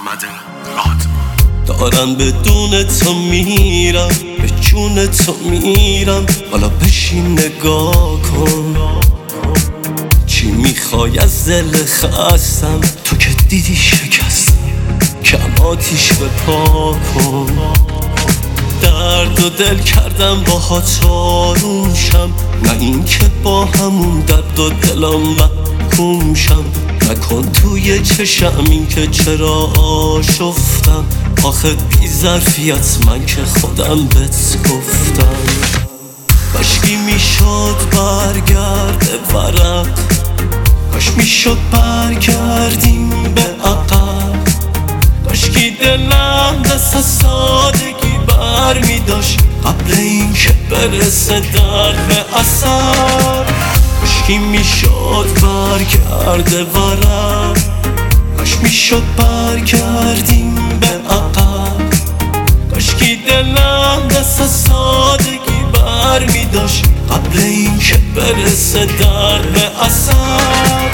احمد راد. دارم بدون تو میرم، به جون تو میرم، حالا بشین نگاه کن. چی میخوای از دل خستم؟ تو که دیدی شکستم، کم آتیش به پا کن. درد و دل کردم با ها آروم شم، نه این که با همون درد و دلم محکوم شم. نکن توی چشم این که چرا آشفتم، آخه بی ظرفیت من که خودم بهت گفتم. کاشکی میشد برگرده ورق، کاش میشد برگردیم به عقب. کاشکی دلم دست از سادگی بر میداشت قبل این که برسه درد به اثر. کاشکی میشد برگرده ورق، کاش میشد برگردیم به عقب. کاشکی دلم دست از سادگی بر میداشت قبل این که برسه درد به اثر.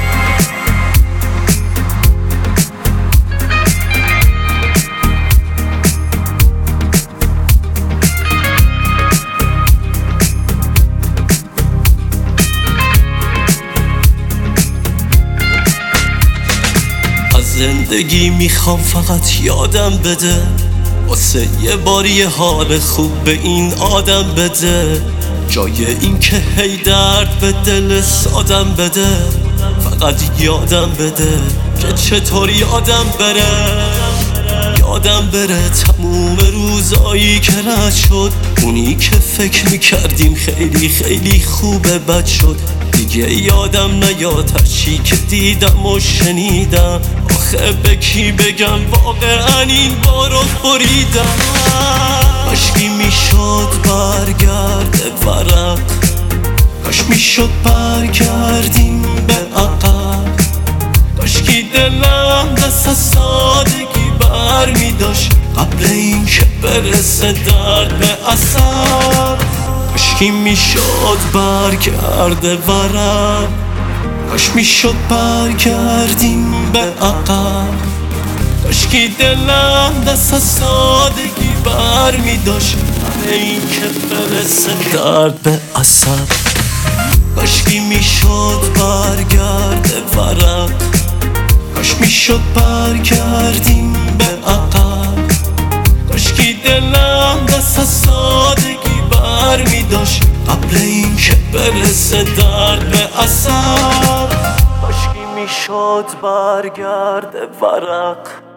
زندگی میخوام فقط یادم بده، واسه یه بار یه حال خوب به این آدم بده. جای این که هی درد به دل سادم بده، فقط یادم بده که چطور یادم بره تموم روزایی که رد شد. اونی که فکر میکردیم خیلی خیلی خوبه بد شد. دیگه یادم نیاد هرچی که دیدم و شنیدم، آخه به کی بگم واقعا این بارو بریدم. کاشکی میشد برگرده ورق، کاش میشد برگردیم به عقب. کاشکی دلم دست از سادگی بر میداشت قبل این که برسه درد به اثر. کاشکی میشد برگرده ورق، کاش میشد برگردیم به عقب. کاشکی دلم دست از سادگی بر میداشت قبل این که برسه درد به اثر. کاشکی میشد برگرده ورق، کاش میشد برگردیم به عقب. کاشکی دلم دست از سادگی بر میداشت قبل این که برسه درد به اثر. کاشکی میشد برگرده ورق،